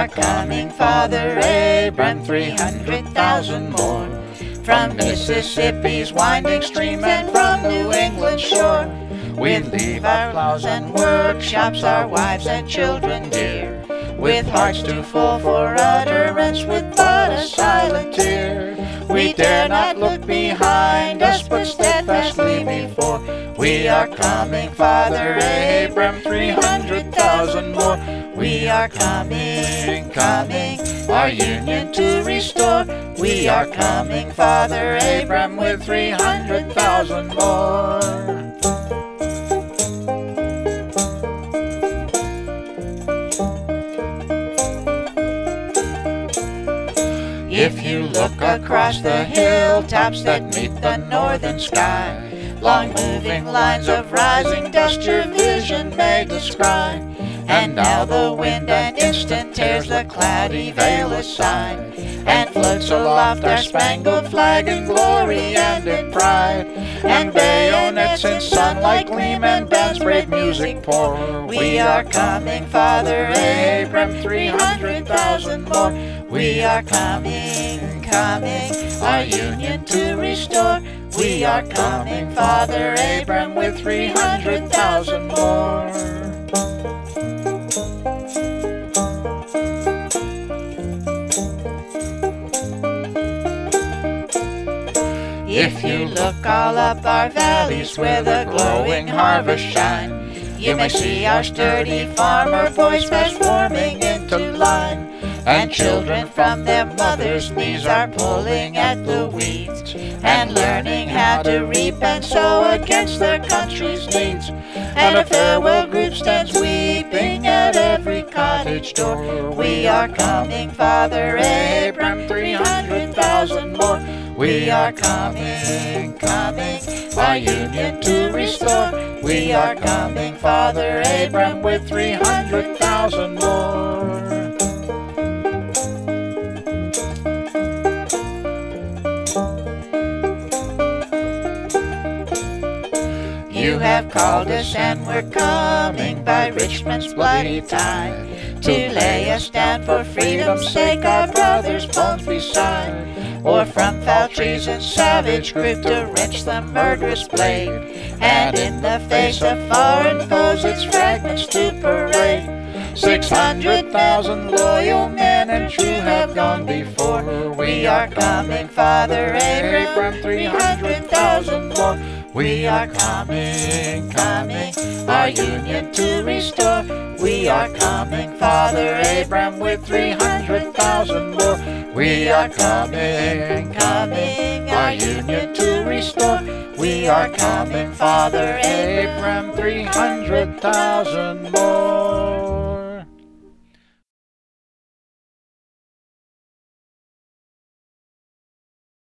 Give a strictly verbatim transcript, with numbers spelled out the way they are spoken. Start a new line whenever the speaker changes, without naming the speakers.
are coming, Father Abram, three hundred thousand more. From Mississippi's winding stream and from New England's shore, we leave our plows and workshops, our wives and children dear, with hearts too full for utterance, with but a silent tear. We dare not look behind us, but steadfastly before. We are coming, Father Abram, three hundred thousand more. We are coming, coming, our union to restore. We are coming, Father Abram, with three hundred thousand more. If you look across the hilltops that meet the northern sky, long moving lines of rising dust your vision may descry. And now the wind an instant tears the cloudy veil aside, and floats aloft our spangled flag in glory and in pride. And bayonets in sunlight gleam and bands brave music pour. We are coming, Father Abram, three hundred thousand more. We are coming, coming, our union to restore. We are coming, Father Abram, with three hundred thousand more. If you look all up our valleys where the glowing harvest shine, you may see our sturdy farmer boys fast forming into line. And children from their mothers' knees are pulling at the weeds, and learning how to reap and sow against their country's needs. And a farewell group stands weeping at every cottage door. We are coming, Father Abram, three hundred thousand more. We are coming, coming, our union to restore. We are coming, Father Abram, with three hundred thousand more. You have called us and we're coming by Richmond's bloody tide, to lay us down for freedom's sake, our brothers' bones beside. Or from foul treason's savage grip to wrench the murderous blade, and in the face of foreign foes its fragments to parade. Six hundred thousand loyal men and true have gone before. We are coming, Father Abram, three hundred thousand more. We are coming, coming, our union to restore. We are coming, Father Abram, with three hundred thousand more. We are coming, coming, our union to restore. We are coming, Father Abram, three hundred thousand more.